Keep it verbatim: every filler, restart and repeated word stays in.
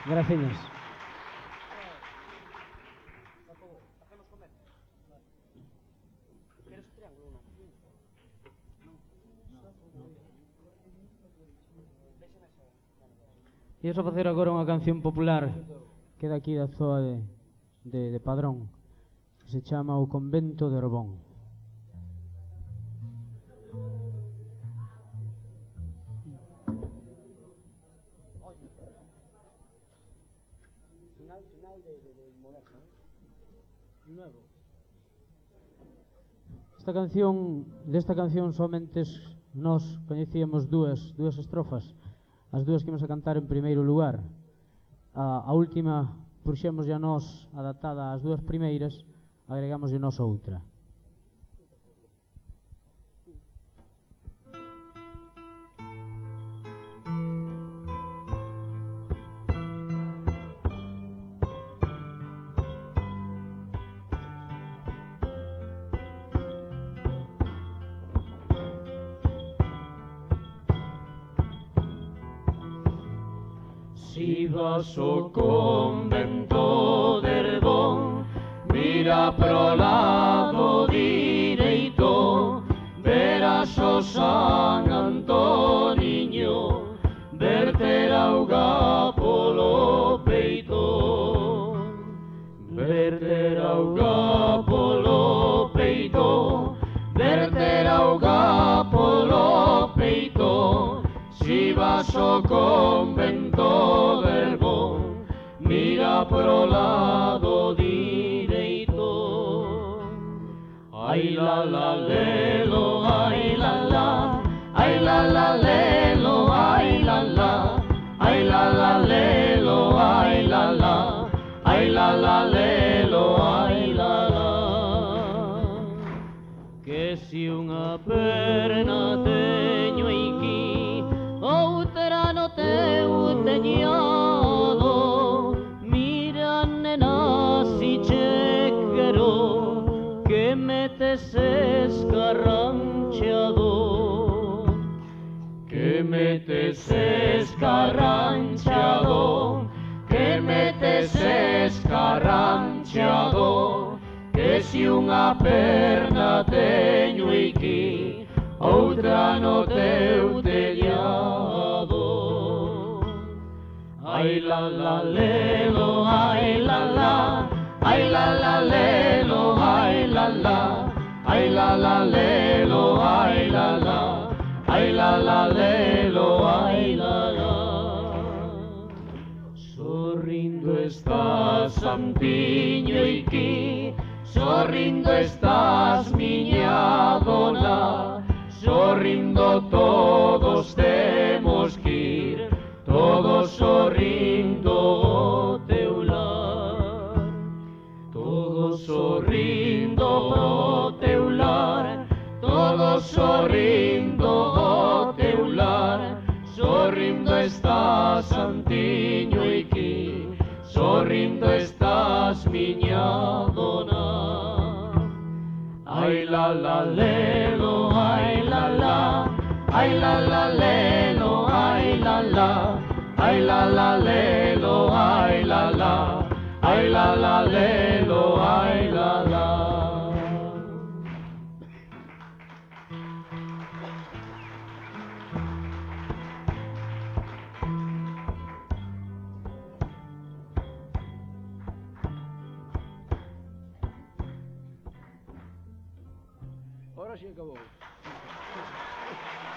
Graciñas. E iso facer agora unha canción popular que é daqui da zoa de, de, de Padrón, que se chama O Convento de Orbón. Esta canción, desta canción somente nós coñecíamos dúas, dúas estrofas, as dúas que imos a cantar en primeiro lugar. A, a última puxemos a nós adaptada ás dúas primeiras, agregamos a nós outra. Si vas ao convento de Herbón, mira pro lado direito, verás o San Antoniño verter auga polo peito, verter auga polo peito, verter auga polo peito. Si vas ao convento de Herbón, mira pro lado direito. Ai la la lelo, ai la la, ai la la lelo, ai la la, ai la la lelo, ai la la, ai la la lelo, ai la la. Que si unha perna teño aquí, outra no teu teñado, mira nena si che quero, que metes escarranchado, que metes escarranchado, que metes escarranchado, que si unha perna teño aquí, outra no teu tellado. Ai la la lelo, ai la la, ai la la lelo, ai la la, ai la la lelo, ai la la, ai la la lelo, ai la la. Sorrindo estás, santiño aquí, sorrindo estás, miña dona, sorrindo todos temos que ir, todos sorrindo o teu lar, todos sorrindo o teu lar, todos sorrindo o teu lar. Sorrindo estás, santiño aquí, sorrindo estás, miña dona. Ai la la lelo, ai la la, ai la la lelo, ai la la, ai la la lelo, ai la la, ai la la lelo, ai la la. Ahora sí acabou.